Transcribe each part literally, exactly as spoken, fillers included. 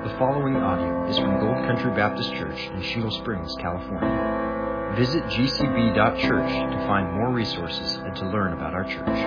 The following audio is from Gold Country Baptist Church in Shingle Springs, California. Visit g c b dot church to find more resources and to learn about our church.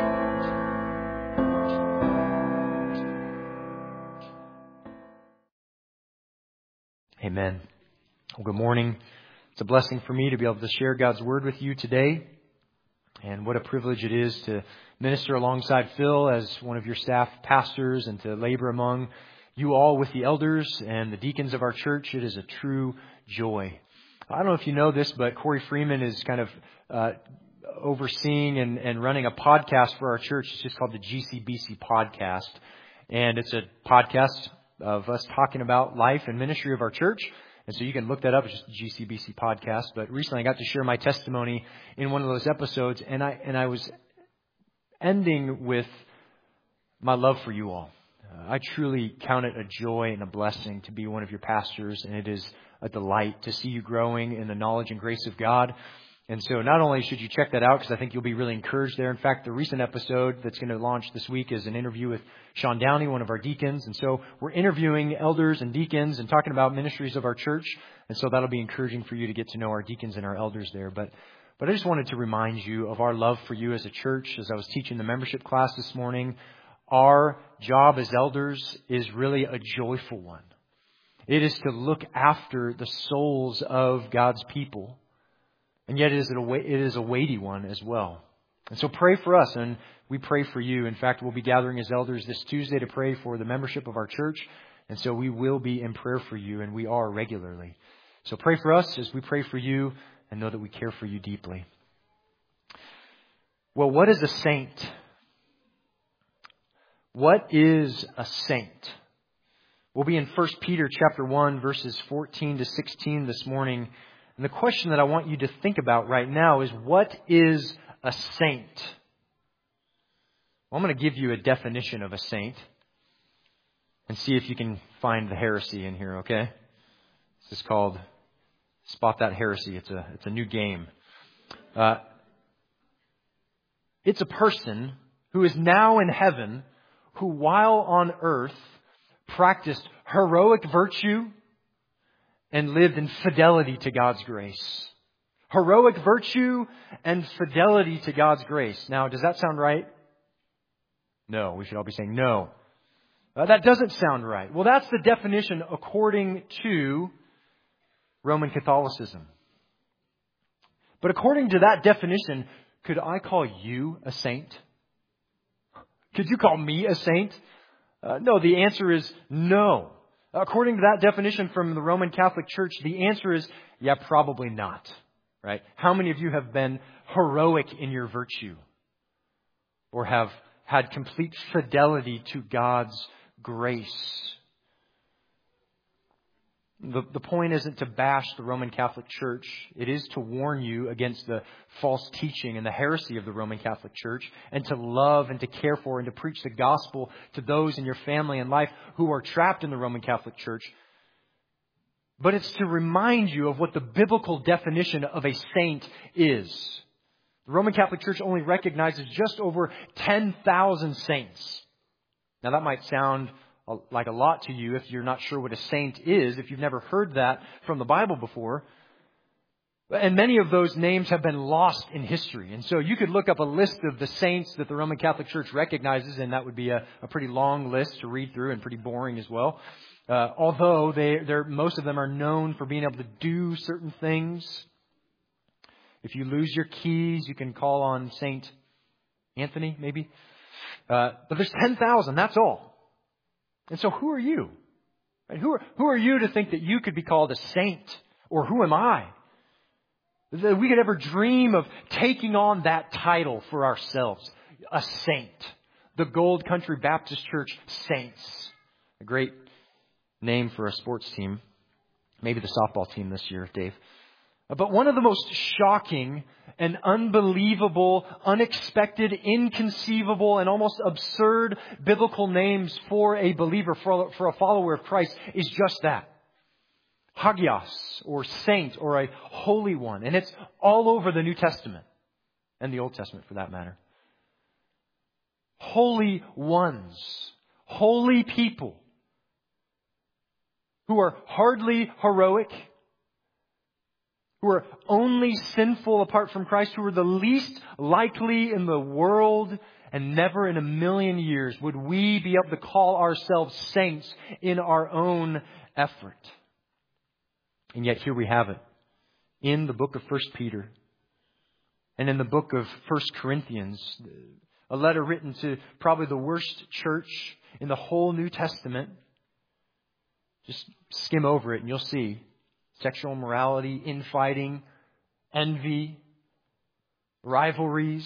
Amen. Well, good morning. It's a blessing for me to be able to share God's Word with you today. And what a privilege it is to minister alongside Phil as one of your staff pastors and to labor among you all with the elders and the deacons of our church. It is a true joy. I don't know if you know this, but Corey Freeman is kind of uh, overseeing and, and running a podcast for our church. It's just called the G C B C Podcast. And it's a podcast of us talking about life and ministry of our church. And so you can look that up. It's just G C B C Podcast. But recently I got to share my testimony in one of those episodes. And I, and I was ending with my love for you all. Uh, I truly count it a joy and a blessing to be one of your pastors. And it is a delight to see you growing in the knowledge and grace of God. And so not only should you check that out, because I think you'll be really encouraged there. In fact, the recent episode that's going to launch this week is an interview with Sean Downey, one of our deacons. And so we're interviewing elders and deacons and talking about ministries of our church. And so that'll be encouraging for you to get to know our deacons and our elders there. But but I just wanted to remind you of our love for you as a church. As I was teaching the membership class this morning, our job as elders is really a joyful one. It is to look after the souls of God's people. And yet it is, a, it is a weighty one as well. And so pray for us, and we pray for you. In fact, we'll be gathering as elders this Tuesday to pray for the membership of our church. And so we will be in prayer for you, and we are regularly. So pray for us as we pray for you, and know that we care for you deeply. Well, what is a saint? What is a saint? We'll be in First Peter chapter one, verses fourteen to sixteen this morning. And the question that I want you to think about right now is, what is a saint? Well, I'm going to give you a definition of a saint and see if you can find the heresy in here, okay? This is called Spot That Heresy. It's a, it's a new game. Uh, it's a person who is now in heaven, who while on earth practiced heroic virtue and lived in fidelity to God's grace. Heroic virtue and fidelity to God's grace. Now, does that sound right? No, we should all be saying no. Uh, that doesn't sound right. Well, that's the definition according to Roman Catholicism. But according to that definition, could I call you a saint? Could you call me a saint? Uh, no, the answer is no. According to that definition from the Roman Catholic Church, the answer is, yeah, probably not. Right? How many of you have been heroic in your virtue? Or have had complete fidelity to God's grace? The, the point isn't to bash the Roman Catholic Church. It is to warn you against the false teaching and the heresy of the Roman Catholic Church, and to love and to care for and to preach the gospel to those in your family and life who are trapped in the Roman Catholic Church. But it's to remind you of what the biblical definition of a saint is. The Roman Catholic Church only recognizes just over ten thousand saints. Now that might sound like a lot to you if you're not sure what a saint is, if you've never heard that from the Bible before. And many of those names have been lost in history. And so you could look up a list of the saints that the Roman Catholic Church recognizes, and that would be a, a pretty long list to read through and pretty boring as well. Uh, although they, they're, most of them are known for being able to do certain things. If you lose your keys, you can call on Saint Anthony, maybe. Uh, but there's ten thousand, that's all. And so who are you? Right? Who are, who are you to think that you could be called a saint? Or who am I? That we could ever dream of taking on that title for ourselves. A saint. The Gold Country Baptist Church Saints. A great name for a sports team. Maybe the softball team this year, Dave. But one of the most shocking and unbelievable, unexpected, inconceivable, and almost absurd biblical names for a believer, for, for a follower of Christ, is just that. Hagios, or saint, or a holy one. And it's all over the New Testament, and the Old Testament for that matter. Holy ones. Holy people. who are hardly heroic, who are only sinful apart from Christ, who are the least likely in the world, and never in a million years would we be able to call ourselves saints in our own effort. And yet here we have it in the book of First Peter and in the book of First Corinthians, a letter written to probably the worst church in the whole New Testament. Just skim over it and you'll see sexual immorality, infighting, envy, rivalries,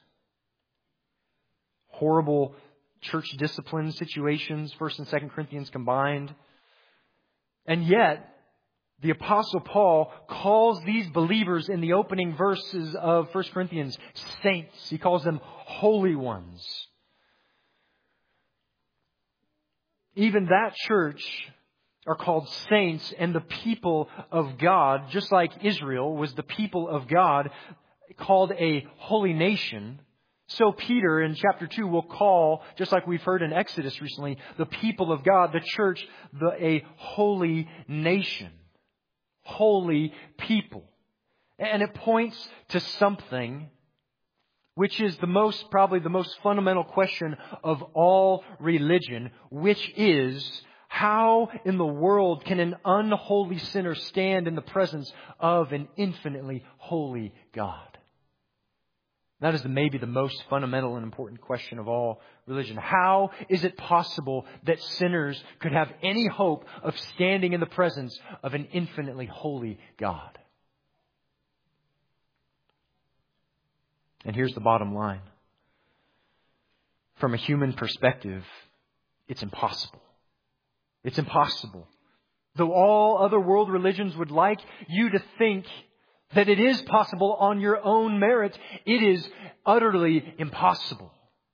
horrible church discipline situations, First and Second Corinthians combined. And yet, the Apostle Paul calls these believers in the opening verses of First Corinthians saints. He calls them holy ones. Even that church are called saints and the people of God, just like Israel was the people of God, called a holy nation. So Peter in chapter two will call, just like we've heard in Exodus recently, the people of God, the church, the, a holy nation. Holy people. And it points to something which is the most, probably the most fundamental question of all religion, which is, how in the world can an unholy sinner stand in the presence of an infinitely holy God? That is the, maybe the most fundamental and important question of all religion. How is it possible that sinners could have any hope of standing in the presence of an infinitely holy God? And here's the bottom line. From a human perspective, it's impossible. It's impossible. Though all other world religions would like you to think that it is possible on your own merit, it is utterly impossible.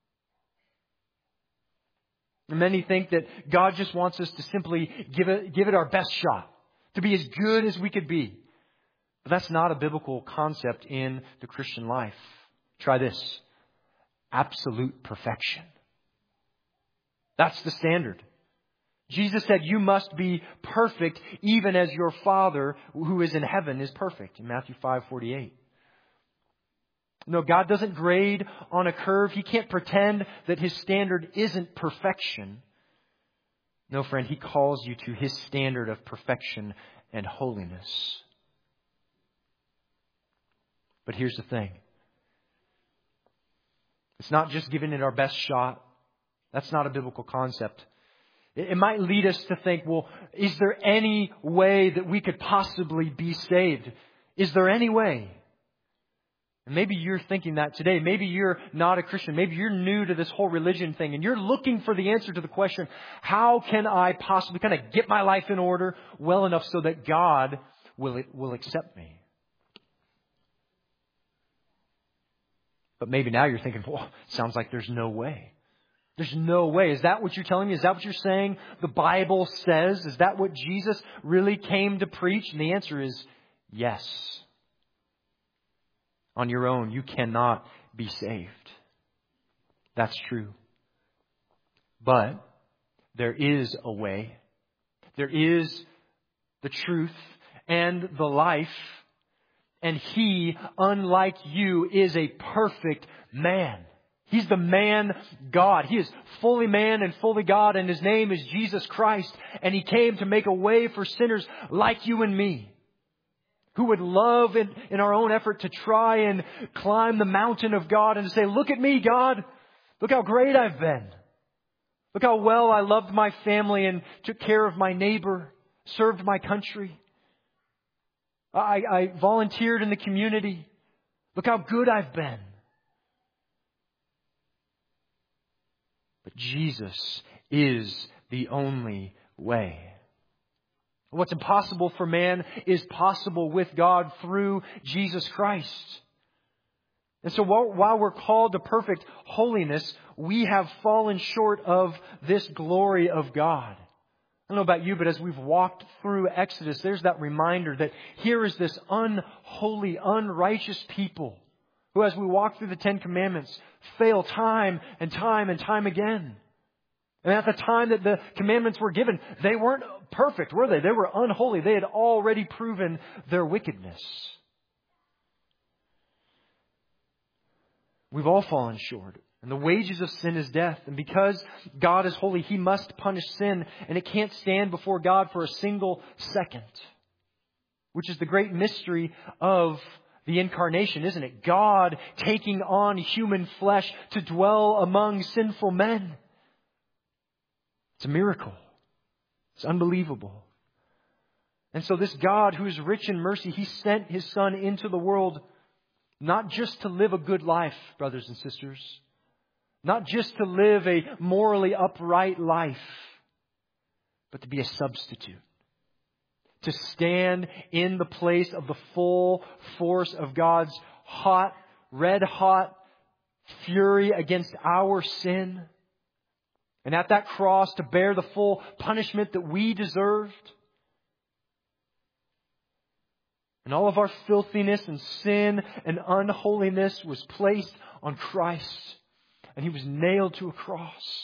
And many think that God just wants us to simply give it, give it our best shot, to be as good as we could be. But that's not a biblical concept in the Christian life. Try this. Absolute perfection. That's the standard. Jesus said, you must be perfect even as your Father who is in heaven is perfect, in Matthew five forty-eight. No, God doesn't grade on a curve. He can't pretend that His standard isn't perfection. No, friend, He calls you to His standard of perfection and holiness. But here's the thing. It's not just giving it our best shot. That's not a biblical concept. It might lead us to think, well, is there any way that we could possibly be saved? Is there any way? And maybe you're thinking that today. Maybe you're not a Christian. Maybe you're new to this whole religion thing and you're looking for the answer to the question, how can I possibly kind of get my life in order well enough so that God will, will accept me? But maybe now you're thinking, well, it sounds like there's no way. There's no way. Is that what you're telling me? Is that what you're saying the Bible says? Is that what Jesus really came to preach? And the answer is yes. On your own, you cannot be saved. That's true. But there is a way. There is the truth and the life. And He, unlike you, is a perfect man. He's the man God. He is fully man and fully God, and His name is Jesus Christ. And He came to make a way for sinners like you and me, who would love in, in our own effort to try and climb the mountain of God and to say, look at me, God. Look how great I've been. Look how well I loved my family and took care of my neighbor, served my country. I, I volunteered in the community. Look how good I've been. But Jesus is the only way. What's impossible for man is possible with God through Jesus Christ. And so while we're called to perfect holiness, we have fallen short of this glory of God. I don't know about you, but as we've walked through Exodus, there's that reminder that here is this unholy, unrighteous people who, as we walk through the Ten Commandments, fail time and time and time again. And at the time that the commandments were given, they weren't perfect, were they? They were unholy. They had already proven their wickedness. We've all fallen short. And the wages of sin is death. And because God is holy, He must punish sin. And it can't stand before God for a single second. Which is the great mystery of the incarnation, isn't it? God taking on human flesh to dwell among sinful men. It's a miracle. It's unbelievable. And so this God who is rich in mercy, He sent His Son into the world not just to live a good life, brothers and sisters. Not just to live a morally upright life, but to be a substitute. To stand in the place of the full force of God's hot, red hot fury against our sin. And at that cross to bear the full punishment that we deserved. And all of our filthiness and sin and unholiness was placed on Christ. And He was nailed to a cross.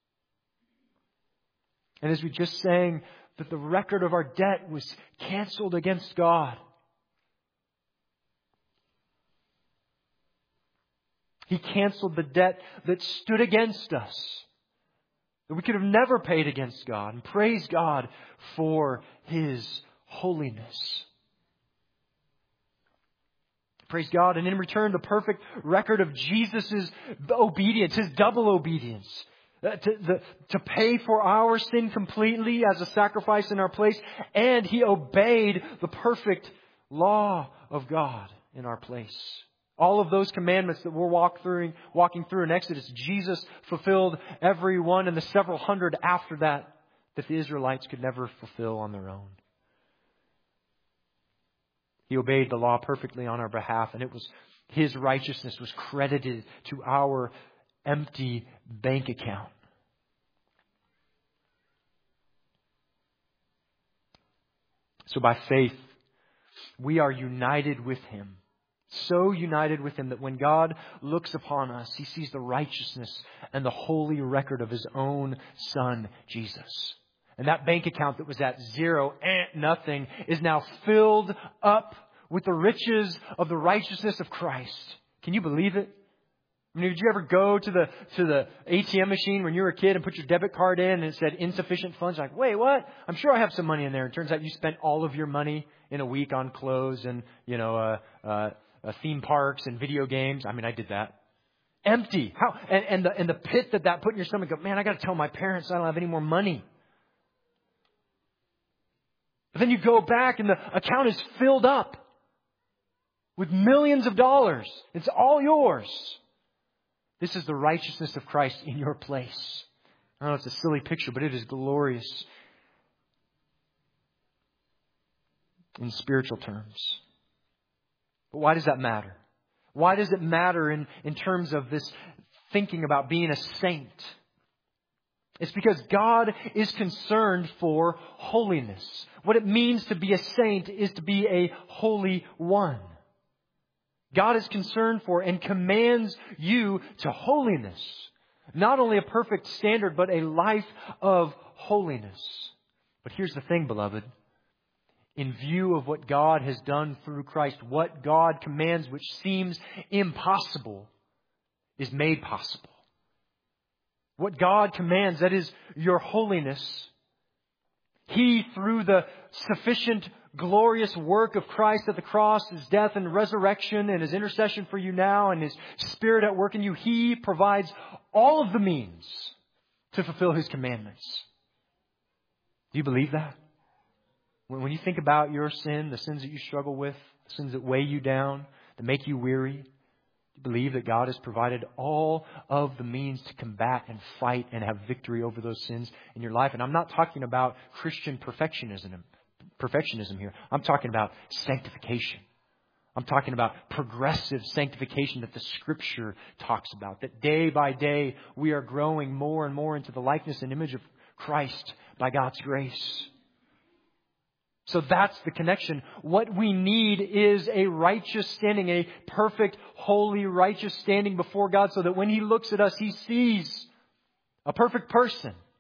And as we just sang, that the record of our debt was canceled against God. He canceled the debt that stood against us. That we could have never paid against God. And praise God for His holiness. Praise God. And in return, the perfect record of Jesus' obedience, His double obedience. To, the, to pay for our sin completely as a sacrifice in our place. And He obeyed the perfect law of God in our place. All of those commandments that we're walk through, walking through in Exodus, Jesus fulfilled every one, and the several hundred after that that the Israelites could never fulfill on their own. He obeyed the law perfectly on our behalf, and it was His righteousness was credited to our empty bank account. So by faith, we are united with Him. So united with Him that when God looks upon us, He sees the righteousness and the holy record of His own Son, Jesus. And that bank account that was at zero, eh, nothing, is now filled up with the riches of the righteousness of Christ. Can you believe it? I mean, did you ever go to the to the A T M machine when you were a kid and put your debit card in and it said insufficient funds? Like, wait, what? I'm sure I have some money in there. It turns out you spent all of your money in a week on clothes and, you know, uh, uh, uh, theme parks and video games. I mean, I did that. Empty. How? And, and the and the pit that that put in your stomach. Go, man, I got to tell my parents I don't have any more money. But then you go back and the account is filled up with millions of dollars. It's all yours. This is the righteousness of Christ in your place. I know it's a silly picture, but it is glorious in spiritual terms. But why does that matter? Why does it matter in, in terms of this thinking about being a saint? It's because God is concerned for holiness. What it means to be a saint is to be a holy one. God is concerned for and commands you to holiness. Not only a perfect standard, but a life of holiness. But here's the thing, beloved. In view of what God has done through Christ, what God commands, which seems impossible, is made possible. What God commands, that is your holiness, He, through the sufficient, glorious work of Christ at the cross, His death and resurrection and His intercession for you now and His Spirit at work in you, He provides all of the means to fulfill His commandments. Do you believe that? When you think about your sin, the sins that you struggle with, the sins that weigh you down, that make you weary, do you believe that God has provided all of the means to combat and fight and have victory over those sins in your life? And I'm not talking about Christian perfectionism. Perfectionism here. I'm talking about sanctification. I'm talking about progressive sanctification that the Scripture talks about. That day by day we are growing more and more into the likeness and image of Christ by God's grace. So that's the connection. What we need is a righteous standing, a perfect, holy, righteous standing before God so that when He looks at us, He sees a perfect person.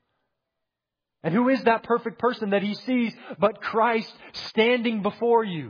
And who is that perfect person that he sees but Christ standing before you?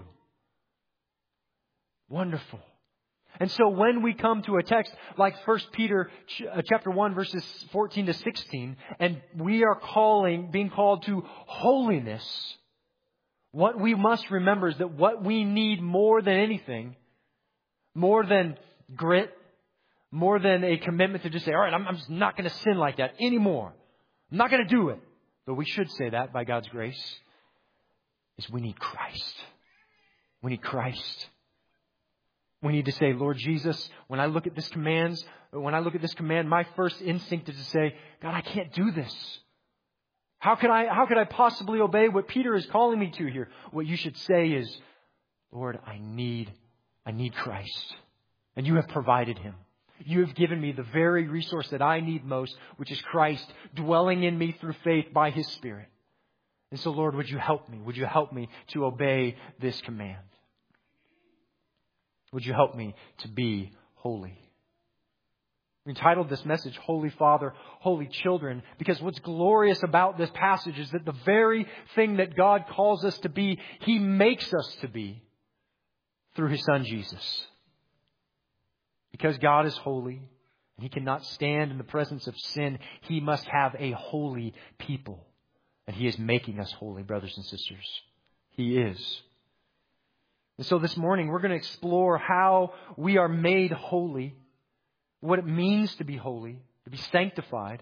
Wonderful. And so when we come to a text like First Peter chapter one, verses fourteen to sixteen, and we are calling, being called to holiness, what we must remember is that what we need more than anything, more than grit, more than a commitment to just say, all right, I'm, I'm just not going to sin like that anymore. I'm not going to do it. But we should say that by God's grace, is we need Christ. We need Christ. We need to say, Lord Jesus, when I look at this commands, when I look at this command, my first instinct is to say, God, I can't do this. How could I, how could I possibly obey what Peter is calling me to here? What you should say is, Lord, I need, I need Christ. And you have provided him. You have given me the very resource that I need most, which is Christ dwelling in me through faith by his Spirit. And so, Lord, would you help me? Would you help me to obey this command? Would you help me to be holy? We entitled this message, Holy Father, Holy Children, because what's glorious about this passage is that the very thing that God calls us to be, he makes us to be through his Son, Jesus. Because God is holy and he cannot stand in the presence of sin, he must have a holy people. And he is making us holy, brothers and sisters. He is. And so this morning we're going to explore how we are made holy, what it means to be holy, to be sanctified,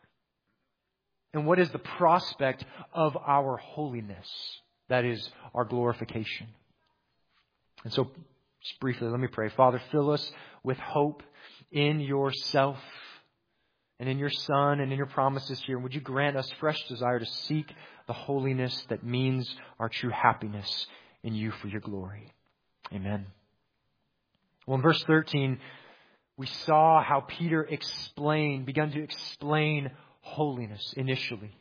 and what is the prospect of our holiness, that is our glorification. And so just briefly, let me pray. Father, fill us with hope in yourself and in your Son and in your promises here. Would you grant us fresh desire to seek the holiness that means our true happiness in you for your glory. Amen. Well, in verse thirteen, we saw how Peter explained, began to explain holiness initially.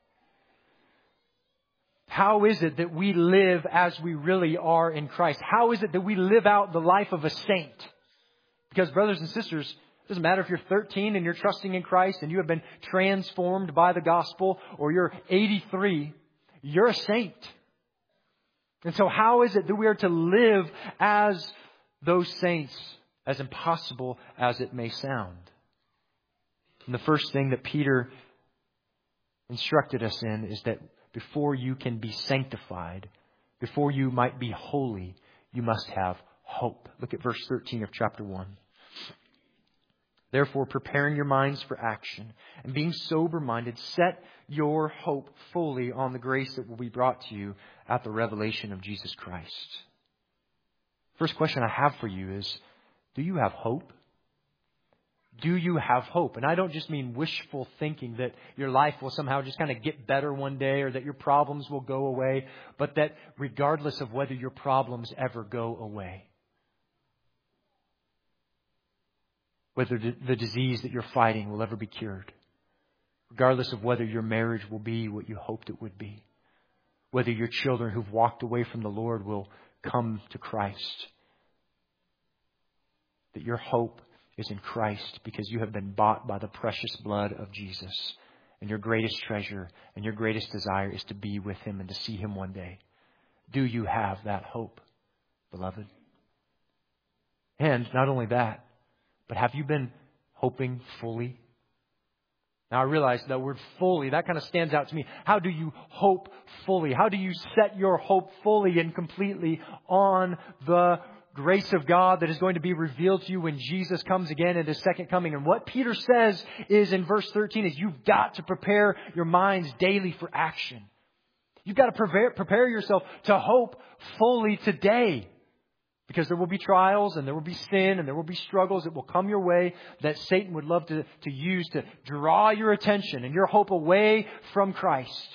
How is it that we live as we really are in Christ? How is it that we live out the life of a saint? Because brothers and sisters, it doesn't matter if you're thirteen and you're trusting in Christ and you have been transformed by the gospel, or you're eighty-three, you're a saint. And so how is it that we are to live as those saints, as impossible as it may sound? And the first thing that Peter instructed us in is that before you can be sanctified, before you might be holy, you must have hope. Look at verse thirteen of chapter one. Therefore, preparing your minds for action and being sober-minded, set your hope fully on the grace that will be brought to you at the revelation of Jesus Christ. First question I have for you is, do you have hope? Do you have hope? And I don't just mean wishful thinking that your life will somehow just kind of get better one day, or that your problems will go away, but that regardless of whether your problems ever go away, whether the disease that you're fighting will ever be cured, regardless of whether your marriage will be what you hoped it would be, whether your children who've walked away from the Lord will come to Christ, that your hope is in Christ because you have been bought by the precious blood of Jesus. And your greatest treasure and your greatest desire is to be with him and to see him one day. Do you have that hope, beloved? And not only that, but have you been hoping fully? Now I realize that word fully, that kind of stands out to me. How do you hope fully? How do you set your hope fully and completely on the grace of God that is going to be revealed to you when Jesus comes again at his second coming? And what Peter says is in verse thirteen is you've got to prepare your minds daily for action. You've got to prepare, prepare yourself to hope fully today. Because there will be trials and there will be sin and there will be struggles that will come your way that Satan would love to, to use to draw your attention and your hope away from Christ.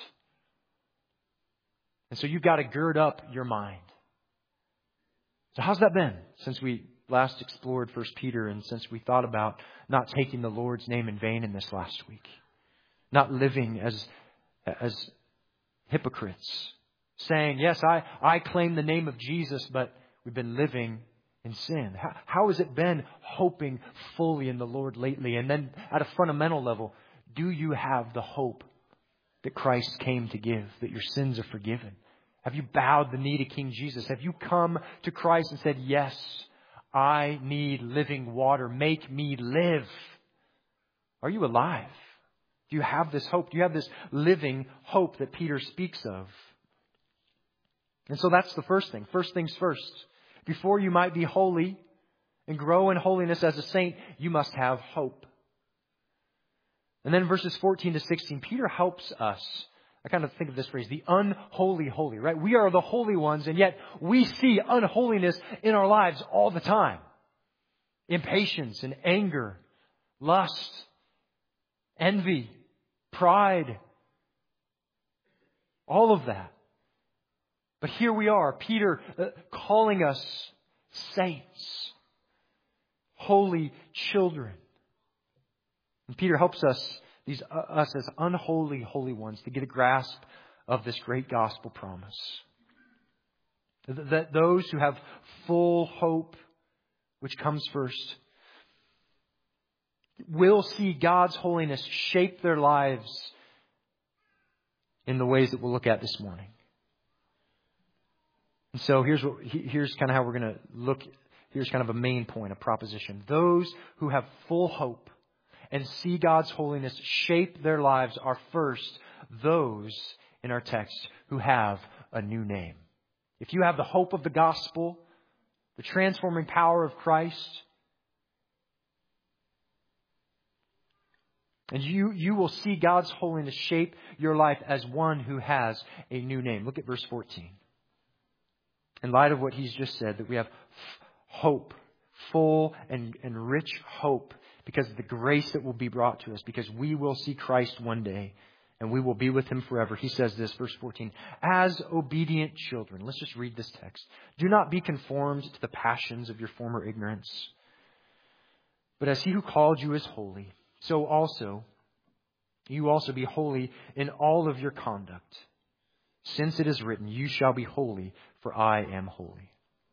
And so you've got to gird up your mind. So how's that been since we last explored First Peter, and since we thought about not taking the Lord's name in vain in this last week? Not living as, as hypocrites. Saying, yes, I, I claim the name of Jesus, but we've been living in sin. How, how has it been hoping fully in the Lord lately? And then at a fundamental level, do you have the hope that Christ came to give, that your sins are forgiven? Have you bowed the knee to King Jesus? Have you come to Christ and said, yes, I need living water. Make me live. Are you alive? Do you have this hope? Do you have this living hope that Peter speaks of? And so that's the first thing. First things first. Before you might be holy and grow in holiness as a saint, you must have hope. And then verses fourteen to sixteen, Peter helps us. I kind of think of this phrase, the unholy holy, right? We are the holy ones, and yet we see unholiness in our lives all the time. Impatience and anger, lust, envy, pride, all of that. But here we are, Peter uh, calling us saints, holy children. And Peter helps us, these uh, us as unholy holy ones, to get a grasp of this great gospel promise. That those who have full hope, which comes first, will see God's holiness shape their lives in the ways that we'll look at this morning. And so here's what here's kind of how we're going to look. Here's kind of a main point, a proposition. Those who have full hope and see God's holiness shape their lives are first those in our text who have a new name. If you have the hope of the gospel, the transforming power of Christ, and you, you will see God's holiness shape your life as one who has a new name. Look at verse fourteen. In light of what he's just said, that we have hope, full and, and rich hope, because of the grace that will be brought to us, because we will see Christ one day and we will be with Him forever. He says this, verse fourteen, as obedient children. Let's just read this text. Do not be conformed to the passions of your former ignorance, but as He who called you is holy, so also you also be holy in all of your conduct. Since it is written, you shall be holy, for I am holy.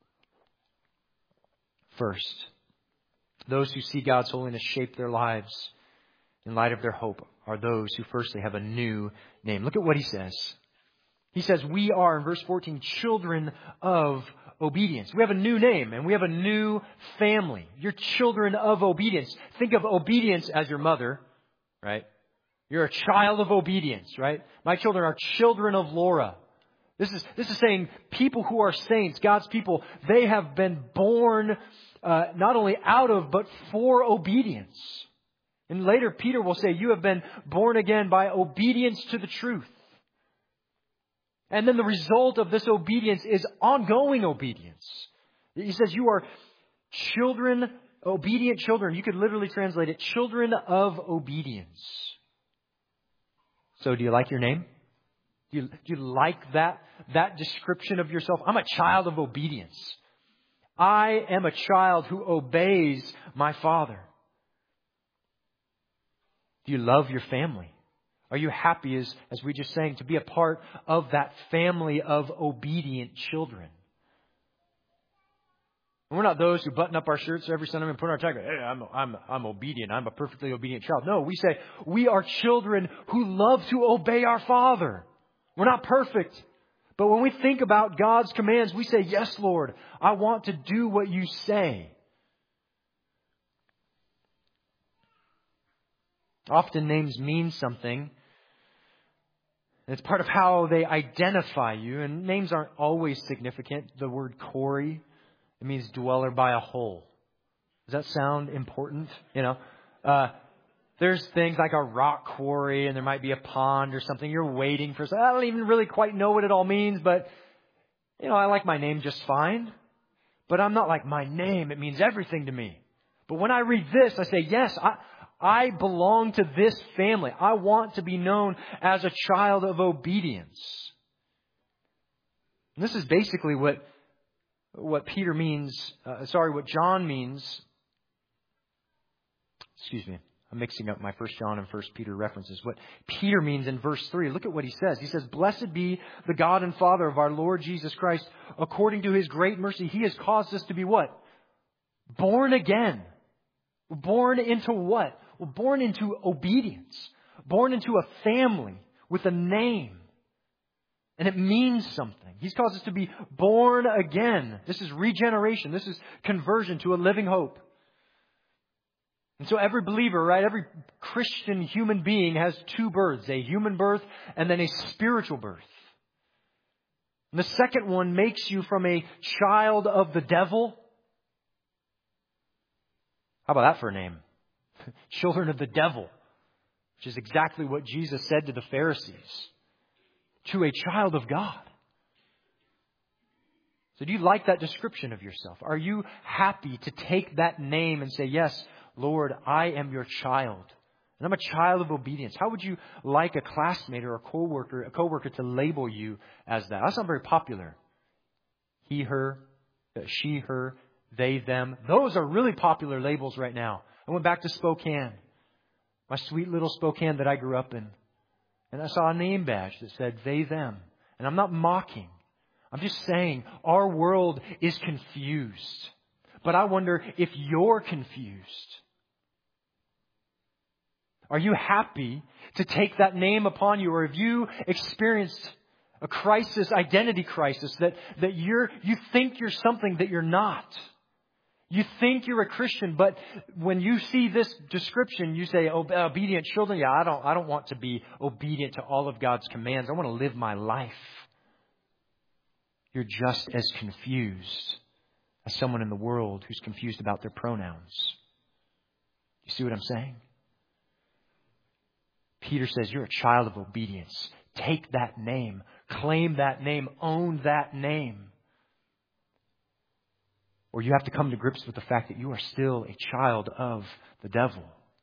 First, those who see God's holiness shape their lives in light of their hope are those who firstly have a new name. Look at what he says. He says, we are, in verse fourteen, children of obedience. We have a new name and we have a new family. You're children of obedience. Think of obedience as your mother, right? You're a child of obedience, right? My children are children of Laura. This is, this is saying people who are saints, God's people, they have been born uh, not only out of, but for obedience. And later Peter will say, you have been born again by obedience to the truth. And then the result of this obedience is ongoing obedience. He says you are children, obedient children. You could literally translate it, children of obedience. So do you like your name? Do you, do you like that, that description of yourself? I'm a child of obedience. I am a child who obeys my Father. Do you love your family? Are you happy, as, as we just sang, to be a part of that family of obedient children? And we're not those who button up our shirts every Sunday and put on our tag, hey, I'm, I'm, I'm obedient. I'm a perfectly obedient child. No, we say we are children who love to obey our Father. We're not perfect. But when we think about God's commands, we say, yes, Lord, I want to do what you say. Often names mean something. It's part of how they identify you. And names aren't always significant. The word Corey, it means dweller by a hole. Does that sound important? You know, uh, there's things like a rock quarry and there might be a pond or something. You're waiting for something. I don't even really quite know what it all means, but, you know, I like my name just fine. But I'm not like, my name, it means everything to me. But when I read this, I say, yes, I, I belong to this family. I want to be known as a child of obedience. And this is basically what what Peter means, uh, sorry, what John means. Excuse me. I'm mixing up my First John and First Peter references. What Peter means in verse three, look at what he says. He says, blessed be the God and Father of our Lord Jesus Christ. According to His great mercy, He has caused us to be what? Born again. Born into what? Well, born into obedience. Born into a family with a name. And it means something. He's caused us to be born again. This is regeneration. This is conversion to a living hope. And so every believer, right, every Christian human being has two births, a human birth and then a spiritual birth. And the second one makes you from a child of the devil. How about that for a name? Children of the devil, which is exactly what Jesus said to the Pharisees. To a child of God. So do you like that description of yourself? Are you happy to take that name and say, yes, Lord, I am your child. And I'm a child of obedience. How would you like a classmate or a coworker, a coworker to label you as that? That's not very popular. He, her, she, her, they, them. Those are really popular labels right now. I went back to Spokane, my sweet little Spokane that I grew up in. And I saw a name badge that said they, them. And I'm not mocking. I'm just saying our world is confused. But I wonder if you're confused. Are you happy to take that name upon you? Or have you experienced a crisis, identity crisis, that, that you're, you think you're something that you're not? You think you're a Christian, but when you see this description, you say, obedient children. Yeah, I don't, I don't want to be obedient to all of God's commands. I want to live my life. You're just as confused as someone in the world who's confused about their pronouns. You see what I'm saying? Peter says, you're a child of obedience. Take that name. Claim that name. Own that name. Or you have to come to grips with the fact that you are still a child of the devil.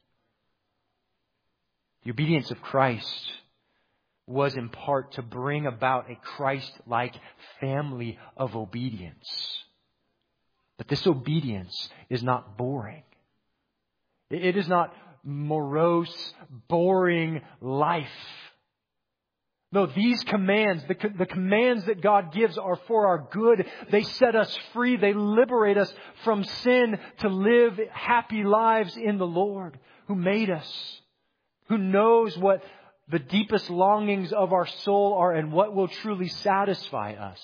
The obedience of Christ was in part to bring about a Christ-like family of obedience. But this obedience is not boring. It is not morose, boring life. No, these commands, the, the commands that God gives are for our good. They set us free. They liberate us from sin to live happy lives in the Lord who made us, who knows what the deepest longings of our soul are and what will truly satisfy us.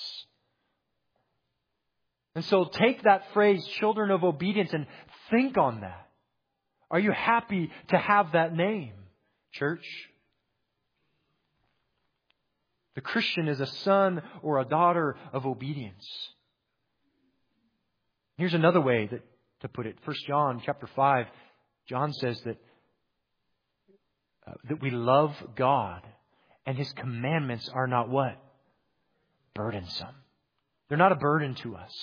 And so take that phrase, children of obedience, and think on that. Are you happy to have that name, church? The Christian is a son or a daughter of obedience. Here's another way that, to put it. First John chapter five, John says that, uh, that we love God and His commandments are not what? Burdensome. They're not a burden to us.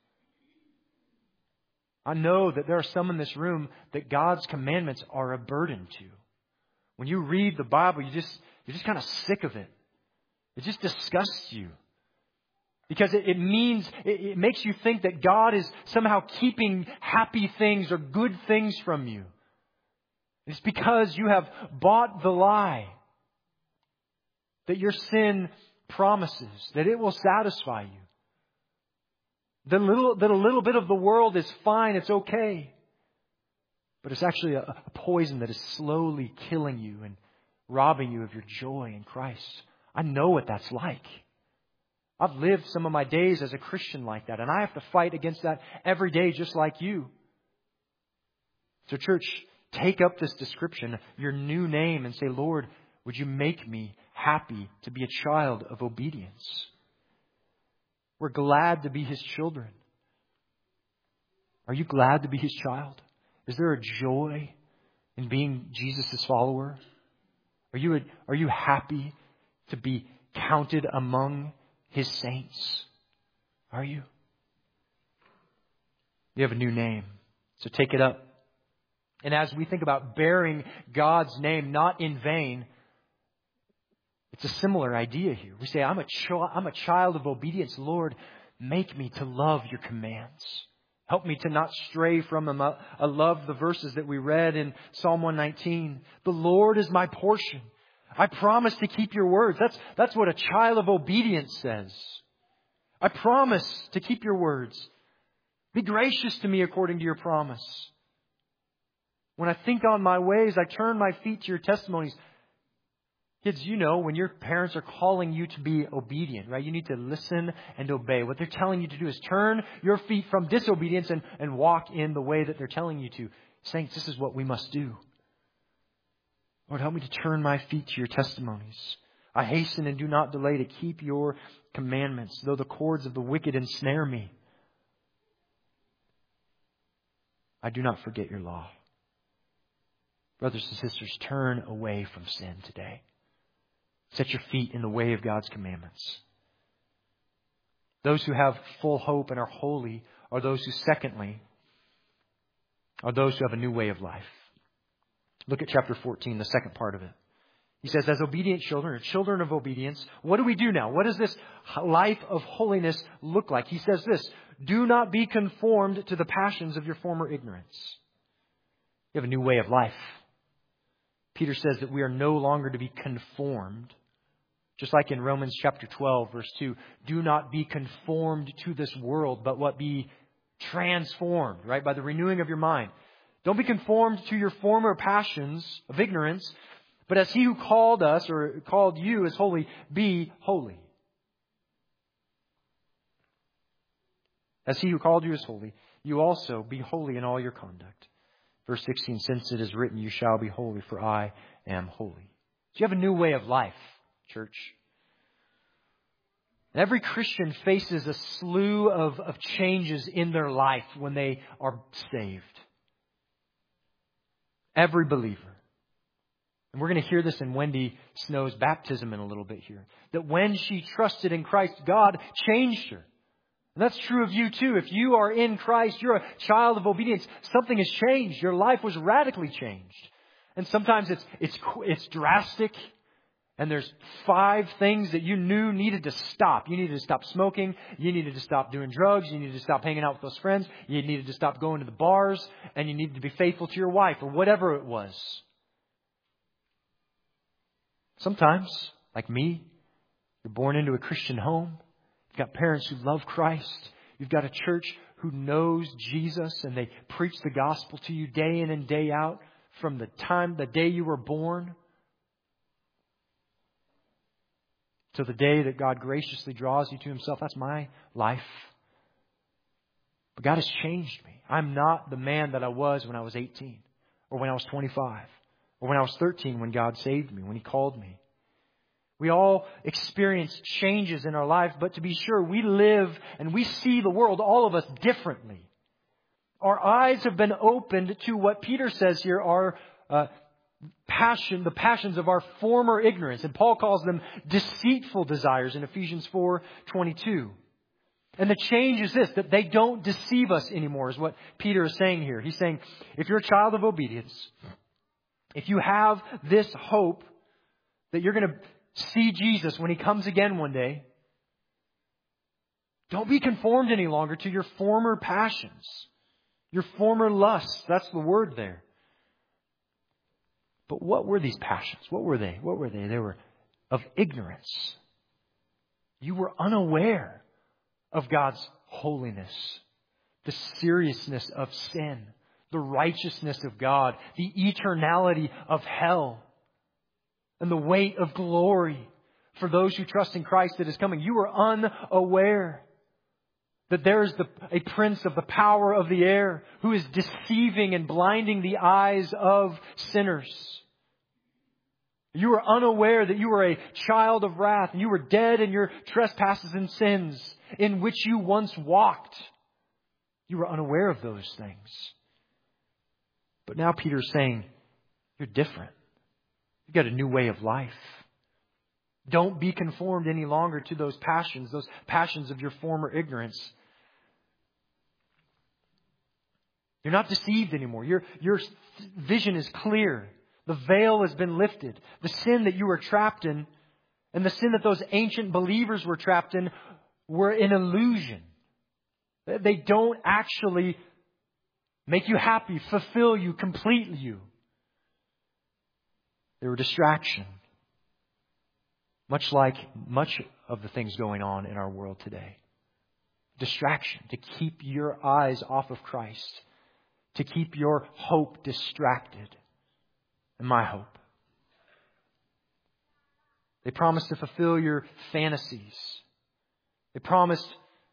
I know that there are some in this room that God's commandments are a burden to. When you read the Bible, you just, you're just kind of sick of it. It just disgusts you. Because it, it means, it, it makes you think that God is somehow keeping happy things or good things from you. It's because you have bought the lie that your sin promises, that it will satisfy you. That, little, that a little bit of the world is fine, it's okay. But it's actually a, a poison that is slowly killing you and robbing you of your joy in Christ. I know what that's like. I've lived some of my days as a Christian like that, and I have to fight against that every day just like you. So church, take up this description, your new name, and say, Lord, would you make me happy to be a child of obedience? We're glad to be His children. Are you glad to be His child? Is there a joy in being Jesus' follower? Are you, a, are you happy to be counted among His saints? Are you? You have a new name, so take it up. And as we think about bearing God's name, not in vain, it's a similar idea here. We say, I'm a, ch- I'm a child of obedience. Lord, make me to love your commands. Help me to not stray from them. I, I love the verses that we read in Psalm one nineteen. The Lord is my portion. I promise to keep your words. That's, that's what a child of obedience says. I promise to keep your words. Be gracious to me according to your promise. When I think on my ways, I turn my feet to your testimonies. Kids, you know when your parents are calling you to be obedient, right? You need to listen and obey. What they're telling you to do is turn your feet from disobedience and, and walk in the way that they're telling you to. Saints, this is what we must do. Lord, help me to turn my feet to your testimonies. I hasten and do not delay to keep your commandments, though the cords of the wicked ensnare me. I do not forget your law. Brothers and sisters, turn away from sin today. Set your feet in the way of God's commandments. Those who have full hope and are holy are those who, secondly, are those who have a new way of life. Look at chapter fourteen, the second part of it. He says, as obedient children, or children of obedience, what do we do now? What does this life of holiness look like? He says this, do not be conformed to the passions of your former ignorance. You have a new way of life. Peter says that we are no longer to be conformed. Just like in Romans chapter twelve, verse two, do not be conformed to this world, but what be transformed, right? By the renewing of your mind. Don't be conformed to your former passions of ignorance, but as He who called us or called you is holy, be holy. As He who called you is holy, you also be holy in all your conduct. Verse sixteen, since it is written, you shall be holy, for I am holy. So you have a new way of life, church. Every Christian faces a slew of, of changes in their life when they are saved. Every believer. And we're going to hear this in Wendy Snow's baptism in a little bit here. That when she trusted in Christ, God changed her. And that's true of you too. If you are in Christ, you're a child of obedience. Something has changed. Your life was radically changed. And sometimes it's it's it's drastic. And there's five things that you knew needed to stop. You needed to stop smoking. You needed to stop doing drugs. You needed to stop hanging out with those friends. You needed to stop going to the bars. And you needed to be faithful to your wife or whatever it was. Sometimes, like me, you're born into a Christian home. You've got parents who love Christ. You've got a church who knows Jesus and they preach the gospel to you day in and day out from the time, the day you were born to the day that God graciously draws you to Himself. That's my life. But God has changed me. I'm not the man that I was when I was eighteen or when I was twenty-five or when I was thirteen when God saved me, when He called me. We all experience changes in our life, but to be sure, we live and we see the world, all of us, differently. Our eyes have been opened to what Peter says here are uh, passion, the passions of our former ignorance. And Paul calls them deceitful desires in Ephesians four twenty-two. And the change is this, that they don't deceive us anymore, is what Peter is saying here. He's saying, if you're a child of obedience, if you have this hope that you're going to see Jesus when He comes again one day, don't be conformed any longer to your former passions, your former lusts. That's the word there. But what were these passions? What were they? What were they? They were of ignorance. You were unaware of God's holiness, the seriousness of sin, the righteousness of God, the eternality of hell, and the weight of glory for those who trust in Christ that is coming. You were unaware that there is the, a prince of the power of the air who is deceiving and blinding the eyes of sinners. You were unaware that you were a child of wrath and you were dead in your trespasses and sins in which you once walked. You were unaware of those things. But now Peter's saying, you're different. You've got a new way of life. Don't be conformed any longer to those passions, those passions of your former ignorance. You're not deceived anymore. Your, your vision is clear. The veil has been lifted. The sin that you were trapped in and the sin that those ancient believers were trapped in were an illusion. They don't actually make you happy, fulfill you, complete you. They were distraction. Much like much of the things going on in our world today. Distraction to keep your eyes off of Christ. To keep your hope distracted. And my hope. They promise to fulfill your fantasies. They promise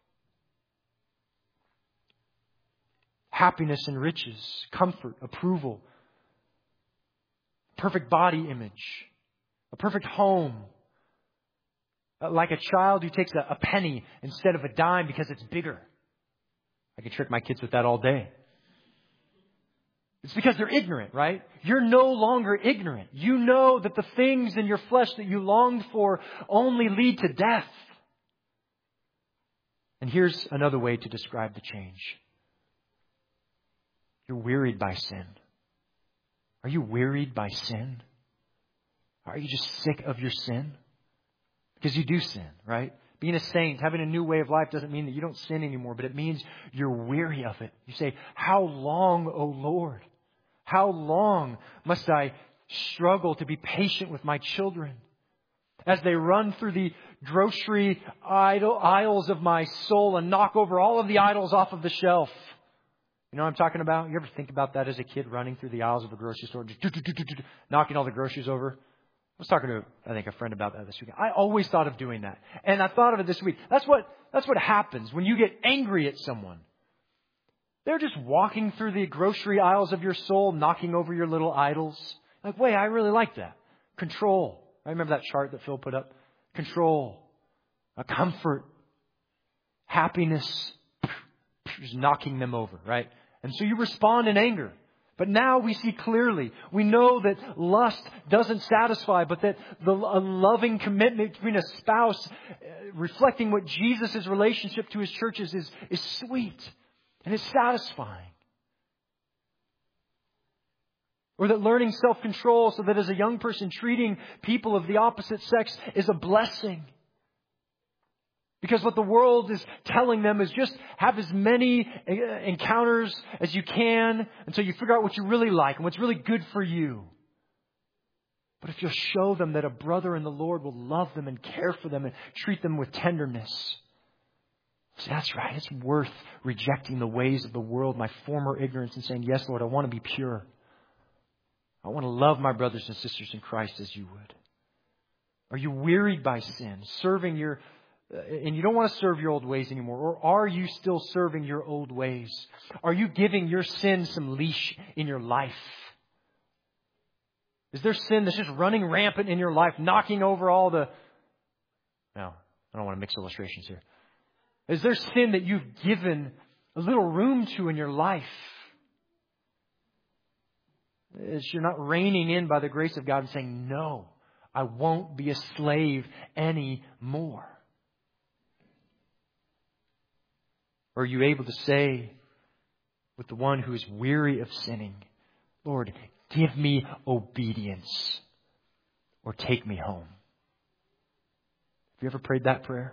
happiness and riches, comfort, approval, perfect body image, a perfect home. Like a child who takes a, a penny instead of a dime because it's bigger. I can trick my kids with that all day. It's because they're ignorant, right? You're no longer ignorant. You know that the things in your flesh that you longed for only lead to death. And here's another way to describe the change. You're wearied by sin. Are you wearied by sin? Are you just sick of your sin? Because you do sin, right? Being a saint, having a new way of life doesn't mean that you don't sin anymore, but it means you're weary of it. You say, how long, O Lord? How long must I struggle to be patient with my children as they run through the grocery idol, aisles of my soul and knock over all of the idols off of the shelf? You know what I'm talking about? You ever think about that as a kid running through the aisles of a grocery store, just knocking all the groceries over? I was talking to, I think, a friend about that this week. I always thought of doing that. And I thought of it this week. That's what, that's what happens when you get angry at someone. They're just walking through the grocery aisles of your soul, knocking over your little idols. Like, wait, I really like that. Control. I remember that chart that Phil put up. Control. A comfort. Happiness. Just knocking them over, right? And so you respond in anger. But now we see clearly. We know that lust doesn't satisfy, but that the a loving commitment between a spouse, uh, reflecting what Jesus' relationship to His church is, is, is sweet and is satisfying. Or that learning self-control so that as a young person treating people of the opposite sex is a blessing. Because what the world is telling them is just have as many encounters as you can until you figure out what you really like and what's really good for you. But if you'll show them that a brother in the Lord will love them and care for them and treat them with tenderness, so that's right. It's worth rejecting the ways of the world, my former ignorance, and saying, yes, Lord, I want to be pure. I want to love my brothers and sisters in Christ as you would. Are you wearied by sin, serving your and you don't want to serve your old ways anymore? Or are you still serving your old ways? Are you giving your sin some leash in your life? Is there sin that's just running rampant in your life, knocking over all the... No, I don't want to mix illustrations here. Is there sin that you've given a little room to in your life? Is you're not reining in by the grace of God and saying, no, I won't be a slave anymore? Or are you able to say with the one who is weary of sinning, Lord, give me obedience or take me home? Have you ever prayed that prayer?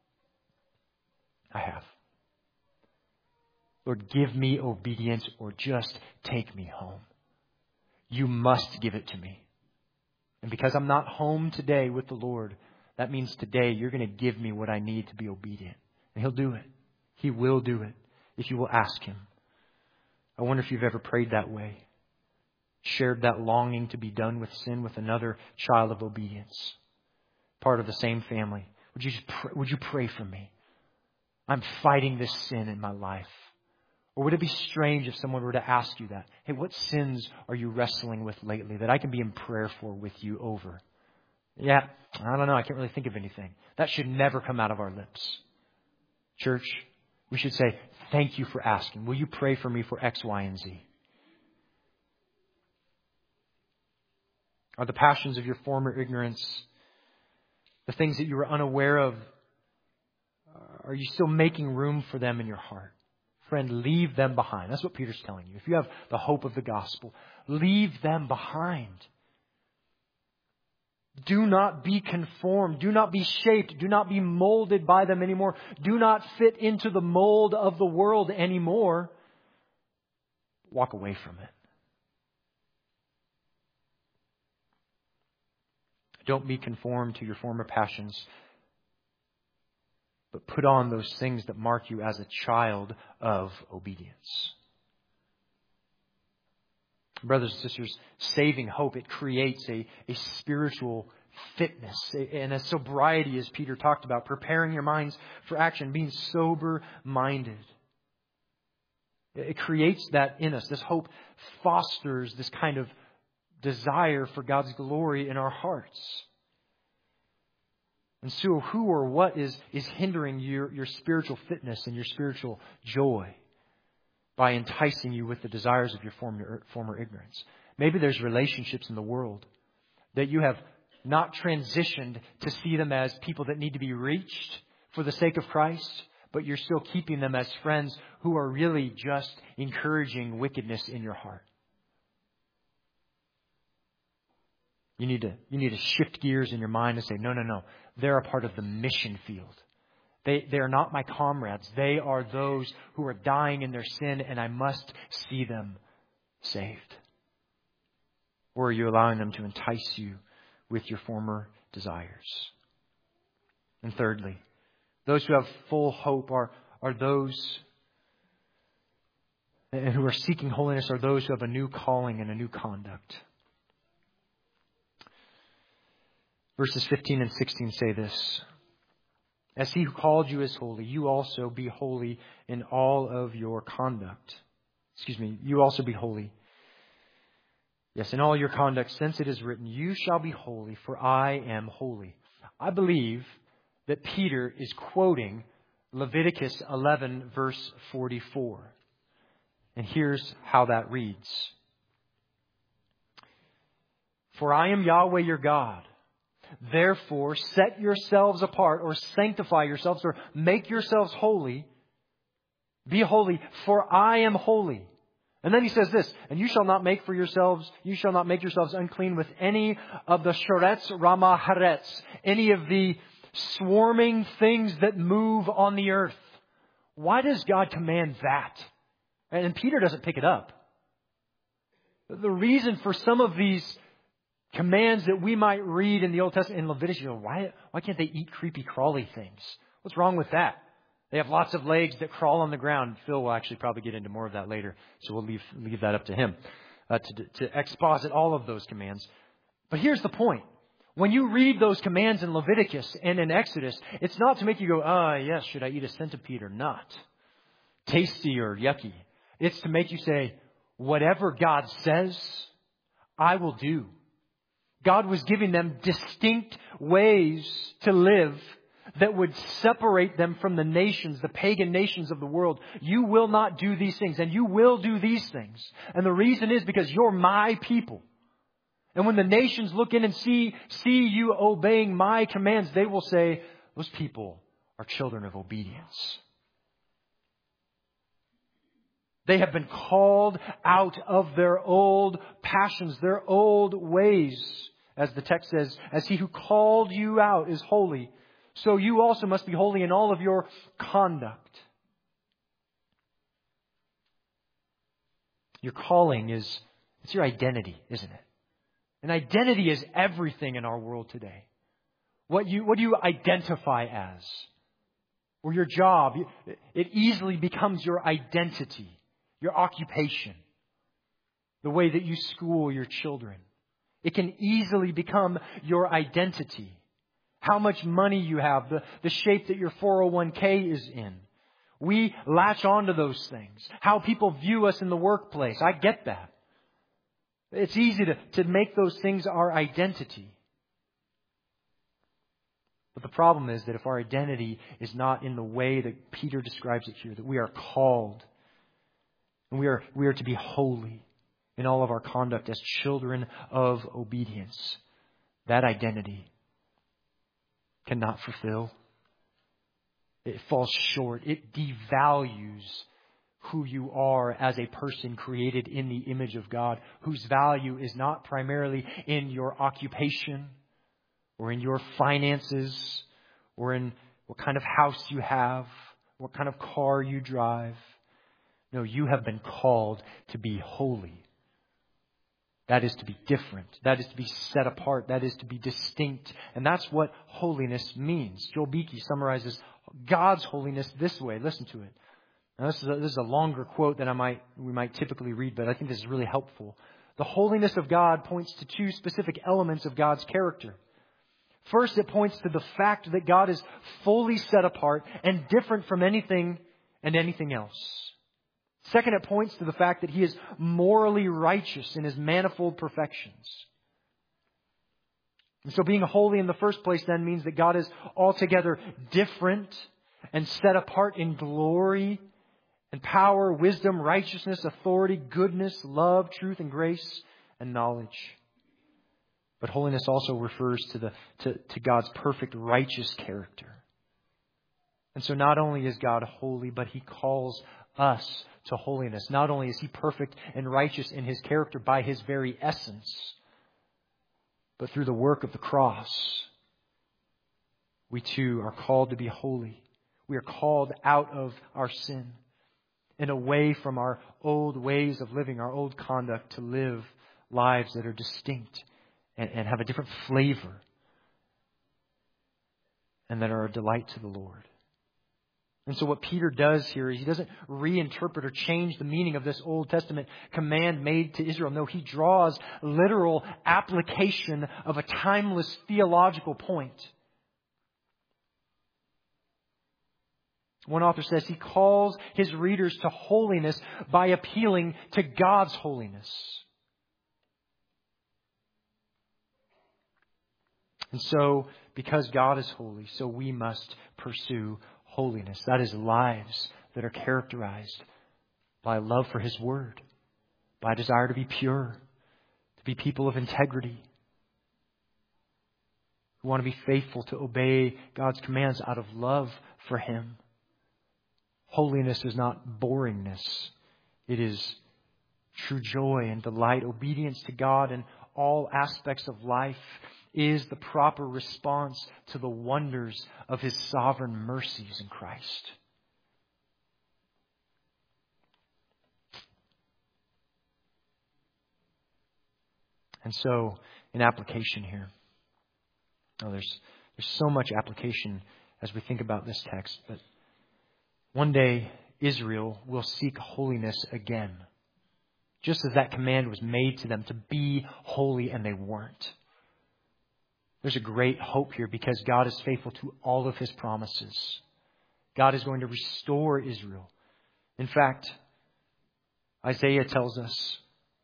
I have. Lord, give me obedience or just take me home. You must give it to me. And because I'm not home today with the Lord, that means today you're going to give me what I need to be obedient. And He'll do it. He will do it if you will ask Him. I wonder if you've ever prayed that way. Shared that longing to be done with sin with another child of obedience. Part of the same family. Would you just pray, would you pray for me? I'm fighting this sin in my life. Or would it be strange if someone were to ask you that? Hey, what sins are you wrestling with lately that I can be in prayer for with you over? Yeah, I don't know. I can't really think of anything. That should never come out of our lips. Church, we should say, thank you for asking. Will you pray for me for X, Y, and Z? Are the passions of your former ignorance, the things that you were unaware of, are you still making room for them in your heart? Friend, leave them behind. That's what Peter's telling you. If you have the hope of the gospel, leave them behind. Do not be conformed. Do not be shaped. Do not be molded by them anymore. Do not fit into the mold of the world anymore. Walk away from it. Don't be conformed to your former passions, but put on those things that mark you as a child of obedience. Brothers and sisters, saving hope, it creates a, a spiritual fitness and a sobriety, as Peter talked about, preparing your minds for action, being sober-minded. It creates that in us. This hope fosters this kind of desire for God's glory in our hearts. And so who or what is, is hindering your, your spiritual fitness and your spiritual joy by enticing you with the desires of your former, former ignorance? Maybe there's relationships in the world that you have not transitioned to see them as people that need to be reached for the sake of Christ, but you're still keeping them as friends who are really just encouraging wickedness in your heart. You need to, you need to shift gears in your mind and say, no, no, no. They're a part of the mission field. They, they are not my comrades. They are those who are dying in their sin, and I must see them saved. Or are you allowing them to entice you with your former desires? And thirdly, those who have full hope are, are those who are seeking holiness, are those who have a new calling and a new conduct. Verses fifteen and sixteen say this: as He who called you is holy, you also be holy in all of your conduct. Excuse me, you also be holy. Yes, in all your conduct, since it is written, you shall be holy, for I am holy. I believe that Peter is quoting Leviticus eleven, verse forty-four. And here's how that reads. For I am Yahweh your God. Therefore, set yourselves apart, or sanctify yourselves, or make yourselves holy. Be holy, for I am holy. And then he says this, and you shall not make for yourselves, you shall not make yourselves unclean with any of the shoretz rama haretz, any of the swarming things that move on the earth. Why does God command that? And Peter doesn't pick it up. The reason for some of these commands that we might read in the Old Testament, in Leviticus, you know, why, why can't they eat creepy crawly things? What's wrong with that? They have lots of legs that crawl on the ground. Phil will actually probably get into more of that later, so we'll leave, leave that up to him uh, to, to exposit all of those commands. But here's the point. When you read those commands in Leviticus and in Exodus, it's not to make you go, ah, yes, should I eat a centipede or not? Tasty or yucky. It's to make you say, whatever God says, I will do. God was giving them distinct ways to live that would separate them from the nations, the pagan nations of the world. You will not do these things, and you will do these things. And the reason is because you're my people. And when the nations look in and see, see you obeying my commands, they will say, those people are children of obedience. They have been called out of their old passions, their old ways. As the text says, as He who called you out is holy, so you also must be holy in all of your conduct. Your calling is, it's your identity, isn't it? And identity is everything in our world today. What you, what do you identify as? Or your job, it easily becomes your identity, your occupation, the way that you school your children. It can easily become your identity. How much money you have, the, the shape that your four oh one k is in. We latch onto those things. How people view us in the workplace. I get that. It's easy to, to make those things our identity. But the problem is that if our identity is not in the way that Peter describes it here, that we are called and we are, we are to be holy in all of our conduct as children of obedience, that identity cannot fulfill. It falls short. It devalues who you are as a person created in the image of God, whose value is not primarily in your occupation or in your finances or in what kind of house you have, what kind of car you drive. No, you have been called to be holy. That is to be different. That is to be set apart. That is to be distinct. And that's what holiness means. Joel Beeke summarizes God's holiness this way. Listen to it. Now, this is a, this is a longer quote than I might we might typically read, but I think this is really helpful. The holiness of God points to two specific elements of God's character. First, it points to the fact that God is fully set apart and different from anything and anything else. Second, it points to the fact that He is morally righteous in His manifold perfections. And so being holy in the first place then means that God is altogether different and set apart in glory and power, wisdom, righteousness, authority, goodness, love, truth, and grace, and knowledge. But holiness also refers to the to, to God's perfect righteous character. And so not only is God holy, but He calls us to holiness. Not only is He perfect and righteous in His character by His very essence, but through the work of the cross, we too are called to be holy. We are called out of our sin and away from our old ways of living, our old conduct, to live lives that are distinct and, and have a different flavor and that are a delight to the Lord. And so what Peter does here is he doesn't reinterpret or change the meaning of this Old Testament command made to Israel. No, he draws literal application of a timeless theological point. One author says he calls his readers to holiness by appealing to God's holiness. And so, because God is holy, so we must pursue holiness. That is lives that are characterized by love for His Word, by a desire to be pure, to be people of integrity, who want to be faithful to obey God's commands out of love for Him. Holiness is not boringness. It is true joy and delight. Obedience to God in all aspects of life is the proper response to the wonders of His sovereign mercies in Christ. And so, in application here, oh, there's there's so much application as we think about this text, but one day Israel will seek holiness again, just as that command was made to them to be holy, and they weren't. There's a great hope here because God is faithful to all of His promises. God is going to restore Israel. In fact, Isaiah tells us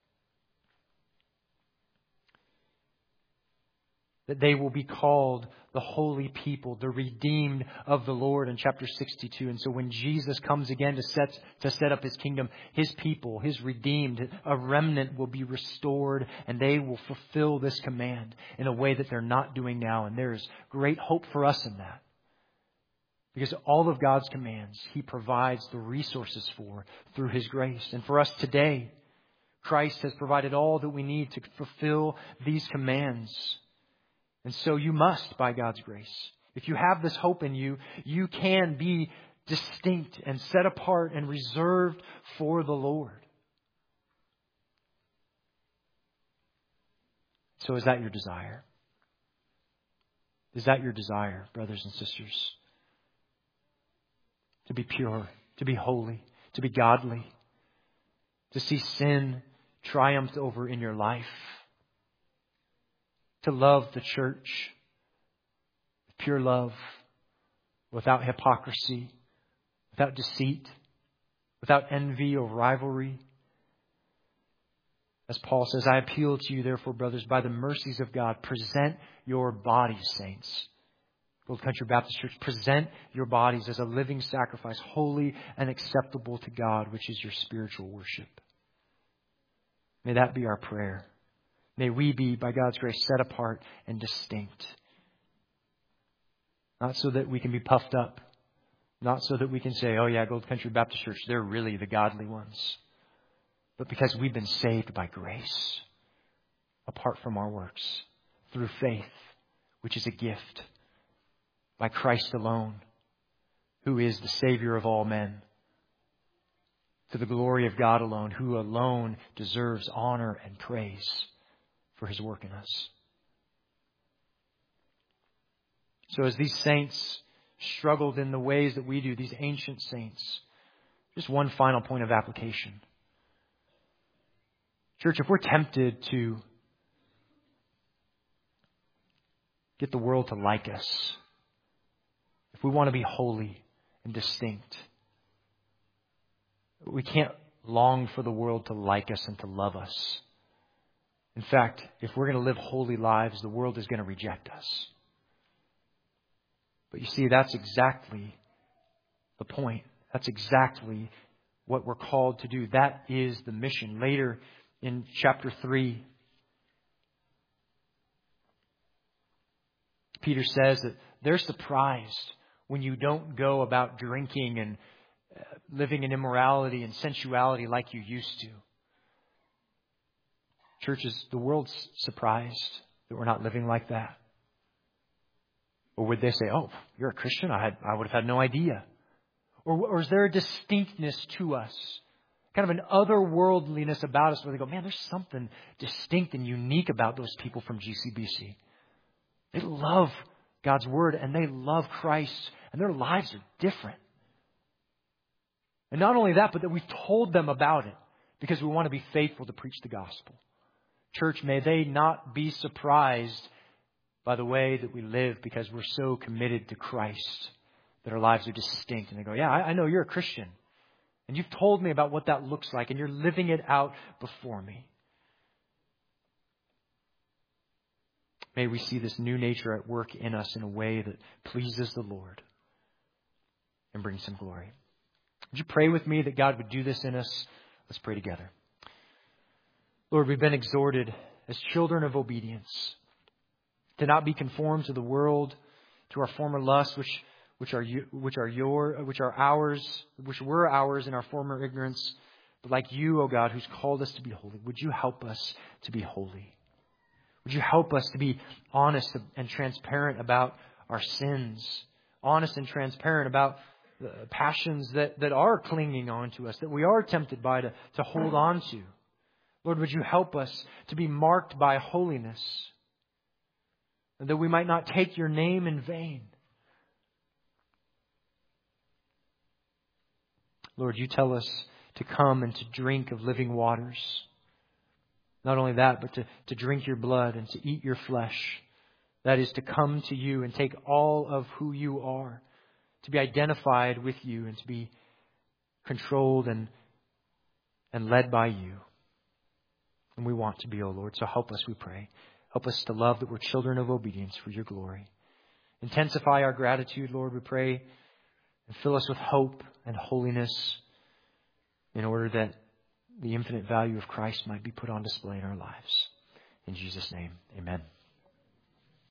that they will be called the holy people, the redeemed of the Lord in chapter sixty-two. And so when Jesus comes again to set to set up His kingdom, His people, His redeemed, a remnant will be restored, and they will fulfill this command in a way that they're not doing now. And there is great hope for us in that. Because all of God's commands, He provides the resources for through His grace. And for us today, Christ has provided all that we need to fulfill these commands. And so you must, by God's grace. If you have this hope in you, you can be distinct and set apart and reserved for the Lord. So is that your desire? Is that your desire, brothers and sisters? To be pure, to be holy, to be godly, to see sin triumphed over in your life, to love the church with pure love, without hypocrisy, without deceit, without envy or rivalry. As Paul says, I appeal to you, therefore, brothers, by the mercies of God, present your bodies, saints. Gold Country Baptist Church, present your bodies as a living sacrifice, holy and acceptable to God, which is your spiritual worship. May that be our prayer. May we be, by God's grace, set apart and distinct. Not so that we can be puffed up. Not so that we can say, oh yeah, Gold Country Baptist Church, they're really the godly ones. But because we've been saved by grace, apart from our works, through faith, which is a gift, by Christ alone, who is the Savior of all men, to the glory of God alone, who alone deserves honor and praise for His work in us. So as these saints struggled in the ways that we do, these ancient saints, just one final point of application. Church, if we're tempted to get the world to like us, if we want to be holy and distinct, we can't long for the world to like us and to love us. In fact, if we're going to live holy lives, the world is going to reject us. But you see, that's exactly the point. That's exactly what we're called to do. That is the mission. Later in chapter three, Peter says that they're surprised when you don't go about drinking and living in immorality and sensuality like you used to. Churches, the world's surprised that we're not living like that. Or would they say, oh, you're a Christian? I had, I would have had no idea. Or, or is there a distinctness to us? Kind of an otherworldliness about us where they go, man, there's something distinct and unique about those people from G C B C. They love God's Word and they love Christ and their lives are different. And not only that, but that we've told them about it because we want to be faithful to preach the gospel. Church, may they not be surprised by the way that we live because we're so committed to Christ that our lives are distinct. And they go, yeah, I, I know you're a Christian. And you've told me about what that looks like and you're living it out before me. May we see this new nature at work in us in a way that pleases the Lord and brings Him glory. Would you pray with me that God would do this in us? Let's pray together. Lord, we've been exhorted as children of obedience to not be conformed to the world, to our former lusts, which which are you, which are your, which are ours, which were ours in our former ignorance. But like you, O God, who's called us to be holy, would you help us to be holy? Would you help us to be honest and transparent about our sins, honest and transparent about the passions that, that are clinging on to us, that we are tempted by to, to hold on to. Lord, would you help us to be marked by holiness, and that we might not take your name in vain. Lord, you tell us to come and to drink of living waters. Not only that, but to, to drink your blood and to eat your flesh. That is to come to you and take all of who you are, to be identified with you and to be controlled and, and led by you. And we want to be, O Lord. So help us, we pray. Help us to love that we're children of obedience for your glory. Intensify our gratitude, Lord, we pray. And fill us with hope and holiness in order that the infinite value of Christ might be put on display in our lives. In Jesus' name, amen.